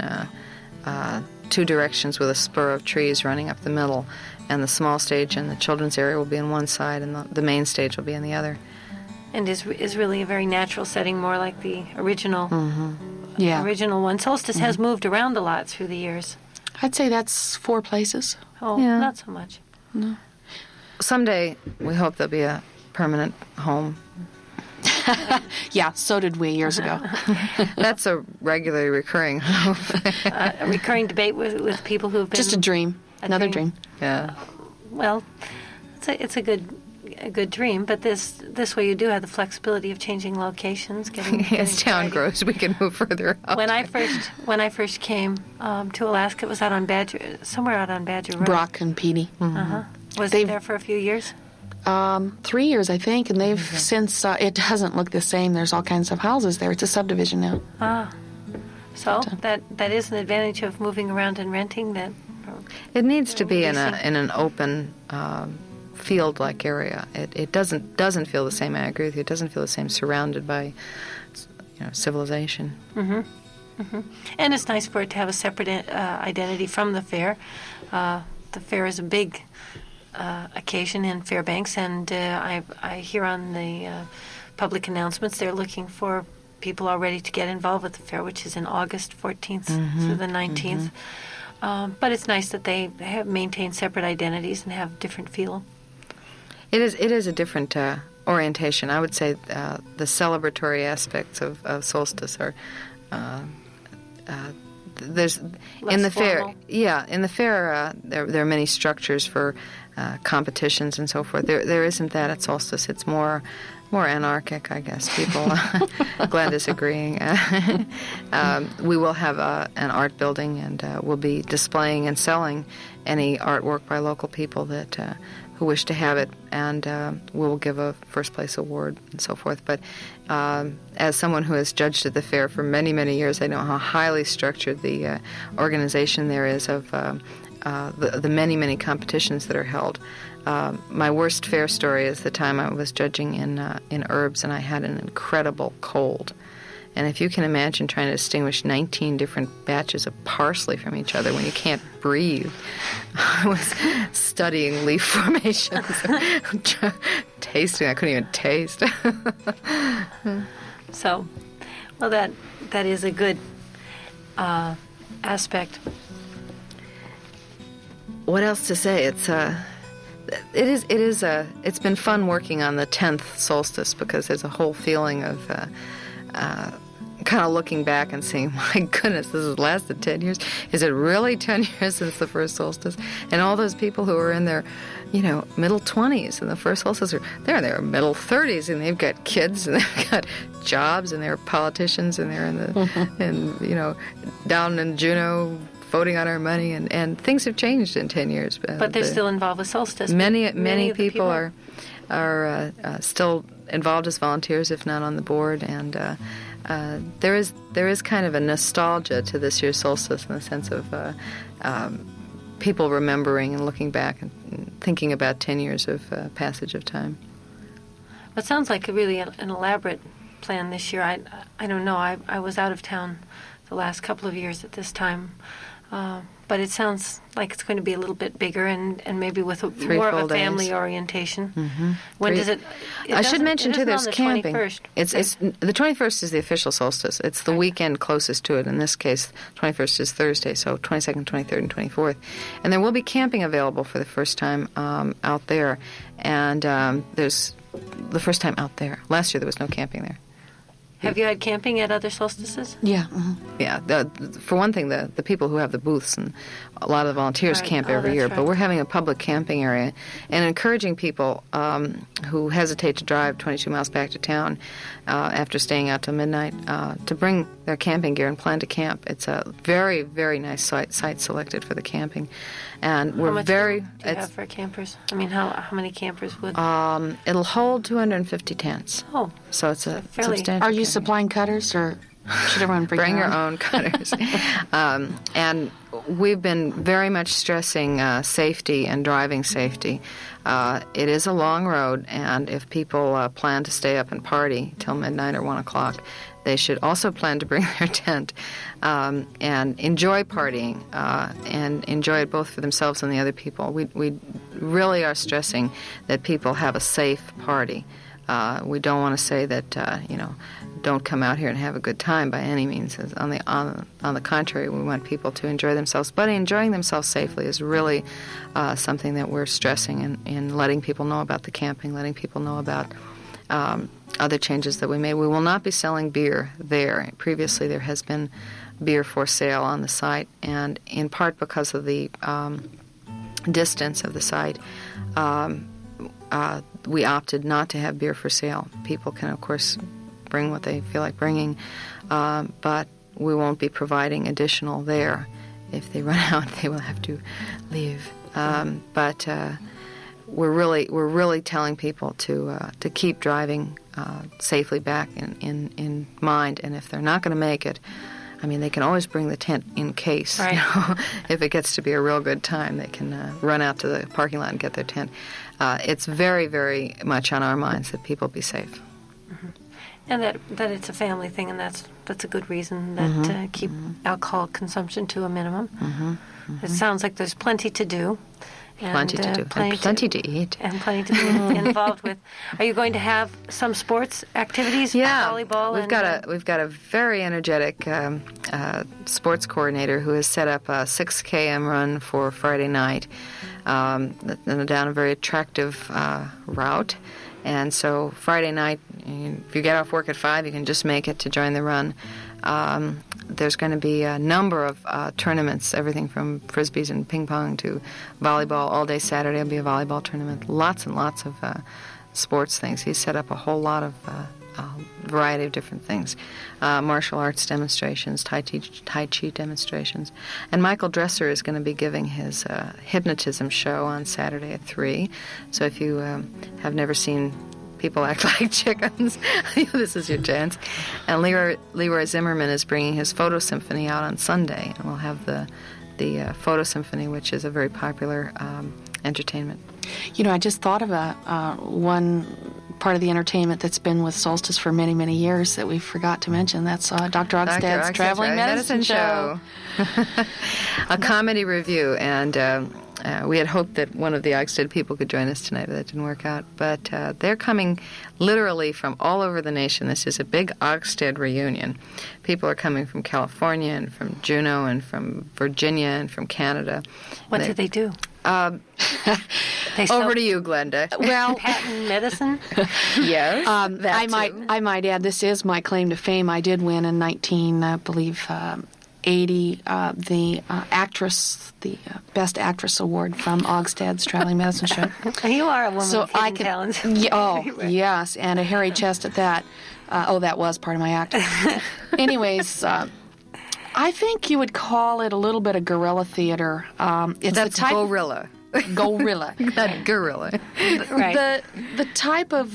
two directions with a spur of trees running up the middle. And the small stage and the children's area will be on one side, and the main stage will be on the other. And is really a very natural setting, more like the original original one. Solstice has moved around a lot through the years. I'd say that's 4 places. Oh, yeah. Not so much. No. Someday we hope there'll be a permanent home. Yeah, so did we years ago. That's a regularly recurring hope. A recurring debate with people who have been... Just a dream. Another dream. Yeah. Well, it's a good dream, but this way you do have the flexibility of changing locations. As town grows, we can move further out. When I first came to Alaska, it was somewhere out on Badger Road. Brock and Petey. Was it there for a few years? 3 years, I think, and they've since. It doesn't look the same. There's all kinds of houses there. It's a subdivision now. So that is an advantage of moving around and renting. That it needs to be in an open field-like area. It doesn't feel the same. I agree with you. It doesn't feel the same surrounded by civilization. And it's nice for it to have a separate identity from the fair. The fair is a big occasion in Fairbanks, and I hear on the public announcements they're looking for people already to get involved with the fair, which is in August 14th through the 19th. But it's nice that they have maintained separate identities and have different feel. It is a different orientation. I would say the celebratory aspects of Solstice are there's less in the formal. fair. Yeah, in the fair there are many structures for competitions and so forth. There isn't that at Solstice. It's more anarchic, I guess. People, Glenn is agreeing. We will have an art building, and we'll be displaying and selling any artwork by local people that who wish to have it, and we will give a first place award and so forth. But as someone who has judged at the fair for many, many years, I know how highly structured the organization there is of the many, many competitions that are held. My worst fair story is the time I was judging in herbs, and I had an incredible cold. And if you can imagine trying to distinguish 19 different batches of parsley from each other when you can't breathe, I was studying leaf formations, tasting. I couldn't even taste. So, well, that is a good aspect. What else to say? It's been fun working on the 10th solstice because there's a whole feeling of kind of looking back and saying, my goodness, this has lasted 10 years. Is it really 10 years since the first solstice? And all those people who are in their, middle 20s and the first solstice, they're in their middle 30s, and they've got kids, and they've got jobs, and they're politicians, and they're in the, down in Juneau voting on our money, and things have changed in 10 years. But they're still involved with solstice. Many people are still involved as volunteers, if not on the board, and there is kind of a nostalgia to this year's solstice in the sense of people remembering and looking back and thinking about 10 years of passage of time. It sounds like really an elaborate plan this year. I don't know. I was out of town the last couple of years at this time. But it sounds like it's going to be a little bit bigger and maybe with more of a family orientation. Mm-hmm. When does it? I should mention too, there's camping. 21st. It's the 21st is the official solstice. It's the weekend closest to it. In this case, 21st is Thursday, so 22nd, 23rd, and 24th. And there will be camping available for the first time out there. And there's the first time out there. Last year there was no camping there. Have you had camping at other solstices? Yeah. Yeah. For one thing, the people who have the booths and a lot of the volunteers camp every year. Right. But we're having a public camping area and encouraging people who hesitate to drive 22 miles back to town after staying out till midnight to bring their camping gear and plan to camp. It's a very, very nice site selected for the camping. And we're how much very. Do you have for campers? I mean, how many campers would? It'll hold 250 tents. Oh, so it's a fairly. Substantial. Are you supplying cutters, or should everyone bring your own cutters? And we've been very much stressing safety and driving safety. It is a long road, and if people plan to stay up and party till midnight or 1 o'clock, they should also plan to bring their tent and enjoy partying and enjoy it both for themselves and the other people. We really are stressing that people have a safe party. We don't want to say that don't come out here and have a good time by any means. On the contrary, we want people to enjoy themselves. But enjoying themselves safely is really something that we're stressing in letting people know about the camping, letting people know about other changes that we made. We will not be selling beer there. Previously, there has been beer for sale on the site, and in part because of the distance of the site, we opted not to have beer for sale. People can, of course, bring what they feel like bringing, but we won't be providing additional there. If they run out, they will have to leave. But we're really telling people to keep driving safely back in mind, and if they're not going to make it, I mean, they can always bring the tent in case. Right. If it gets to be a real good time, they can run out to the parking lot and get their tent. It's very, very much on our minds that people be safe. Mm-hmm. And that it's a family thing, and that's a good reason that keep alcohol consumption to a minimum. Mm-hmm. Mm-hmm. It sounds like there's plenty to do. Plenty to do. Plenty to eat. And plenty to be involved with. Are you going to have some sports activities? Yeah. Volleyball? We've got a very energetic sports coordinator who has set up a 6 km run for Friday night down a very attractive route. And so Friday night, if you get off work at 5, you can just make it to join the run. There's going to be a number of tournaments, everything from frisbees and ping pong to volleyball. All day Saturday will be a volleyball tournament. Lots and lots of sports things. He's set up a whole lot of variety of different things. Martial arts demonstrations, Tai Chi demonstrations. And Michael Dresser is going to be giving his hypnotism show on Saturday at 3. So if you have never seen people act like chickens, this is your chance. And Leroy Zimmerman is bringing his photo symphony out on Sunday, and we'll have the photo symphony, which is a very popular entertainment. I just thought of one part of the entertainment that's been with Solstice for many, many years that we forgot to mention. That's Dr. Ogstad's Traveling Medicine Show. A comedy review, and we had hoped that one of the Ogstad people could join us tonight, but that didn't work out. But they're coming literally from all over the nation. This is a big Ogstad reunion. People are coming from California and from Juneau and from Virginia and from Canada. What do they do? Over to you, Glenda. Well, patent medicine. Yes, I might add, this is my claim to fame. I did win in 1980 the Best Actress Award from Ogstad's Traveling Medicine Show. You are a woman So of hidden I can, talents. Yes, and a hairy chest at that. That was part of my act. Anyways, I think you would call it a little bit of guerrilla theater. It's That's the type gorilla. Gorilla. Not gorilla. Right. The type of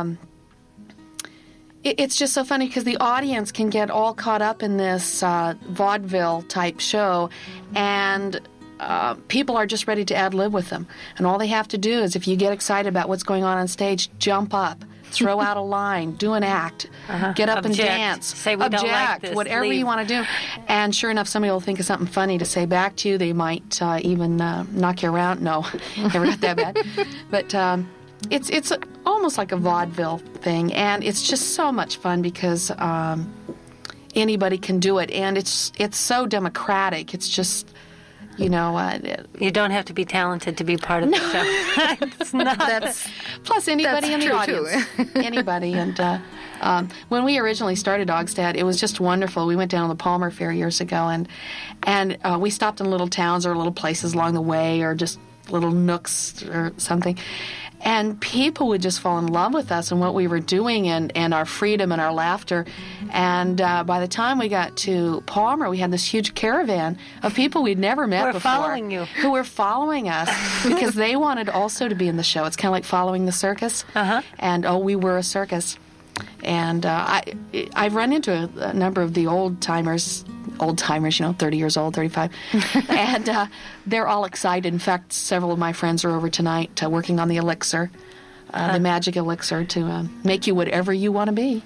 it's just so funny because the audience can get all caught up in this vaudeville type show, and people are just ready to ad-lib with them. And all they have to do is, if you get excited about what's going on stage, jump up, throw out a line, do an act, get up Object. and dance, Say we don't like this. whatever Leave. you want to do. And sure enough, somebody will think of something funny to say back to you. They might even knock you around. No, never got that bad. But it's almost like a vaudeville thing, and it's just so much fun because anybody can do it, and it's so democratic. It's just, you don't have to be talented to be part of the show. It's not. Plus anybody in the true, audience. Anybody. And when we originally started Ogstad, it was just wonderful. We went down to the Palmer Fair years ago, and we stopped in little towns or little places along the way, or just little nooks or something. And people would just fall in love with us and what we were doing, and our freedom and our laughter. And by the time we got to Palmer, we had this huge caravan of people we'd never met before. Following you. Who were following us because they wanted also to be in the show. It's kind of like following the circus. And, we were a circus. And I've run into a number of the old-timers, 30 years old, 35, and they're all excited. In fact, several of my friends are over tonight working on the elixir, the magic elixir to make you whatever you want to be.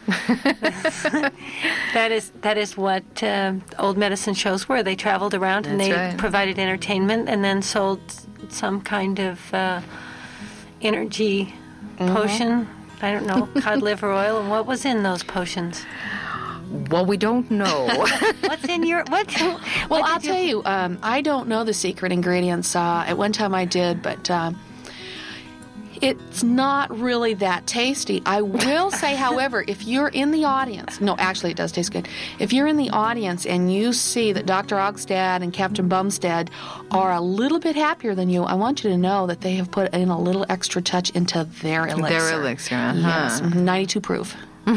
That is what old medicine shows were. They traveled around and they provided entertainment and then sold some kind of energy potion. I don't know, cod liver oil. And what was in those potions? Well, we don't know. What's in your... Well, I'll tell you, I don't know the secret ingredients. At one time I did, but it's not really that tasty. I will say, however, if you're in the audience... No, actually, it does taste good. If you're in the audience and you see that Dr. Ogstad and Captain Bumstead are a little bit happier than you, I want you to know that they have put in a little extra touch into their elixir. Their elixir, Yes, 92 proof.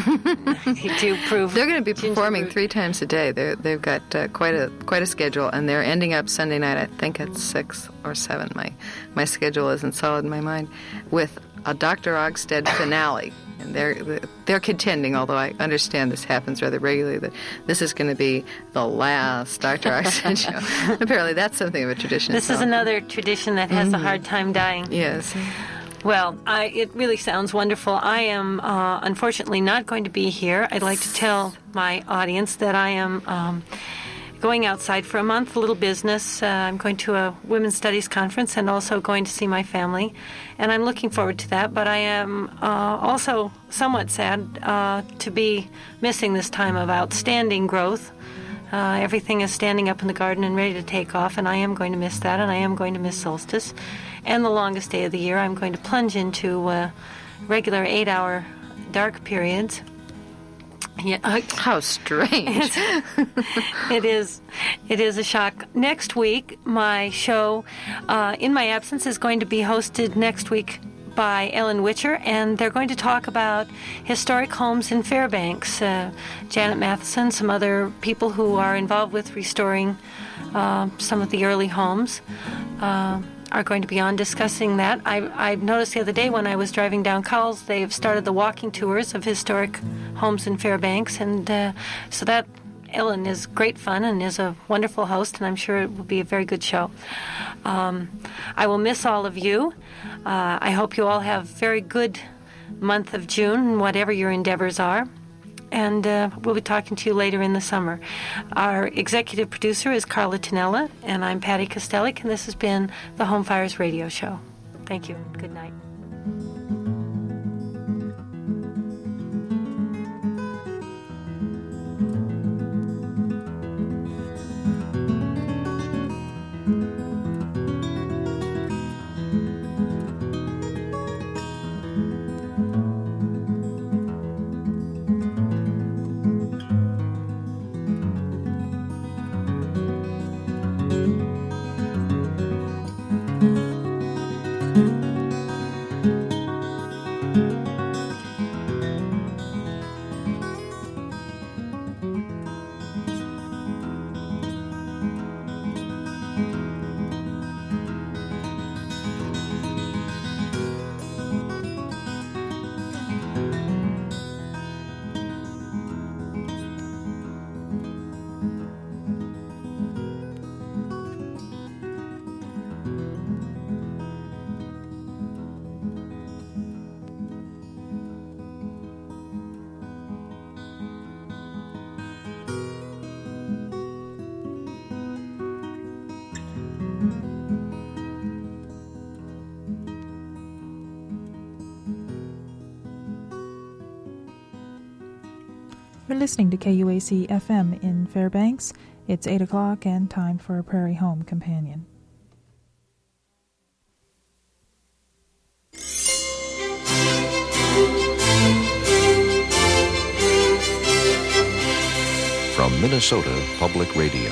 92 proof. They're going to be performing 3 times a day. They've got quite a schedule, and they're ending up Sunday night. I think at 6 or 7. My schedule isn't solid in my mind, with a Dr. Ogstad finale. And they're contending, although I understand this happens rather regularly, that this is going to be the last Dr. Ogstad show. Apparently, that's something of a tradition. This is another tradition that has a hard time dying. Yes. Well, it really sounds wonderful. I am unfortunately not going to be here. I'd like to tell my audience that I am going outside for a month, a little business. I'm going to a women's studies conference and also going to see my family, and I'm looking forward to that. But I am also somewhat sad to be missing this time of outstanding growth. Everything is standing up in the garden and ready to take off, and I am going to miss that, and I am going to miss solstice. And the longest day of the year, I'm going to plunge into regular 8-hour dark periods. Yeah, how strange. It is a shock. Next week, my show, In My Absence, is going to be hosted next week by Ellen Witcher, and they're going to talk about historic homes in Fairbanks. Janet Matheson, some other people who are involved with restoring some of the early homes are going to be on discussing that. I noticed the other day when I was driving down Cowles, they've started the walking tours of historic homes in Fairbanks, and so that Ellen is great fun and is a wonderful host, and I'm sure it will be a very good show. I will miss all of you. I hope you all have a very good month of June, whatever your endeavors are. And we'll be talking to you later in the summer. Our executive producer is Carla Tinella, and I'm Patty Kostelik, and this has been the Home Fires Radio Show. Thank you. Good night. been listening to KUAC FM in Fairbanks. It's 8 o'clock and time for a Prairie Home Companion. From Minnesota Public Radio.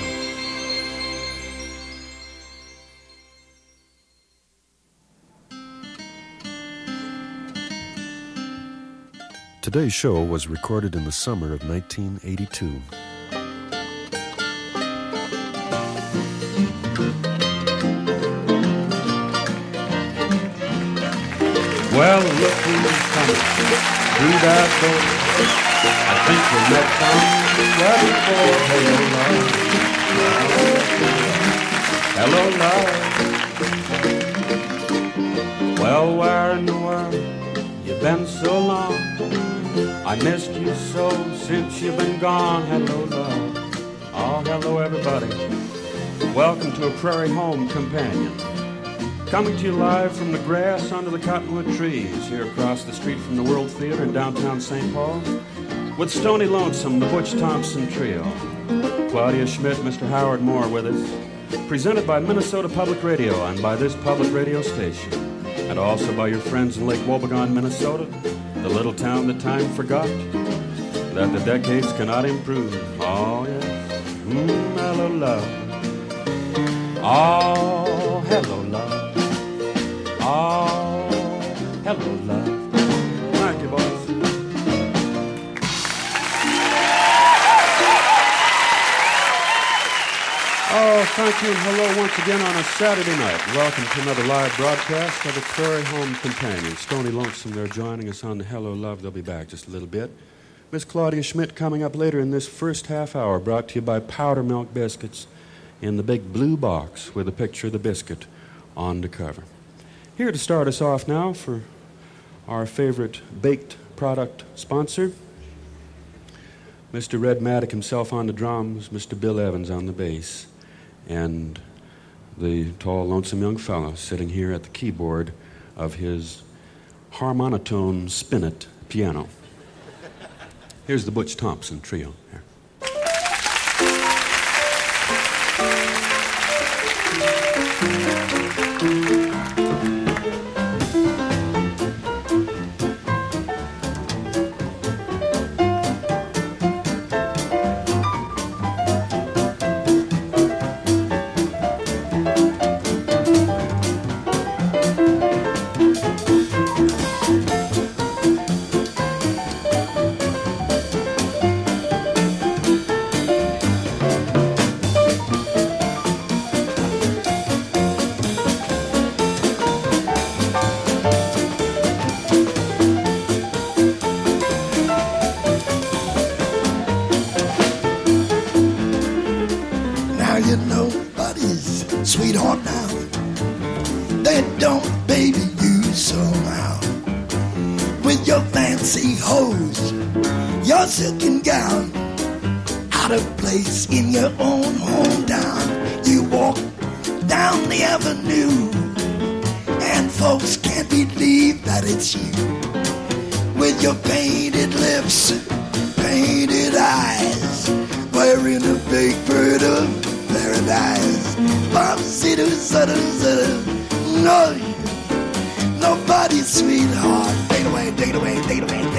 Today's show was recorded in the summer of 1982. Well, look who's coming through that door. I think we met somewhere before. Hello, love. Well, where in the world you been so long? I missed you so since you've been gone. Hello, love. Oh, hello, everybody. Welcome to a Prairie Home Companion. Coming to you live from the grass under the cottonwood trees here across the street from the World Theater in downtown St. Paul with Stony Lonesome, the Butch Thompson Trio. Claudia Schmidt, Mr. Howard Moore with us. Presented by Minnesota Public Radio and by this public radio station. And also by your friends in Lake Wobegon, Minnesota, the little town that time forgot, that the decades cannot improve. Oh, yes. Hello, love. Oh, hello, love. Oh, hello, love. Thank you, boys. Oh, thank you, and hello once again on a Saturday night. Welcome to another live broadcast of the Prairie Home Companion. Stony Lonesome, they're joining us on the Hello, Love. They'll be back just a little bit. Miss Claudia Schmidt coming up later in this first half hour, brought to you by Powder Milk Biscuits in the big blue box with a picture of the biscuit on the cover. Here to start us off now for our favorite baked product sponsor, Mr. Red Maddock himself on the drums, Mr. Bill Evans on the bass, and the tall, lonesome young fellow sitting here at the keyboard of his harmonotone spinet piano. Here's the Butch Thompson Trio. Here. Silken gown, out of place in your own hometown. You walk down the avenue, and folks can't believe that it's you. With your painted lips, painted eyes, wearing a big bird of paradise. No, nobody's sweetheart. Take it away, take it away, take it away.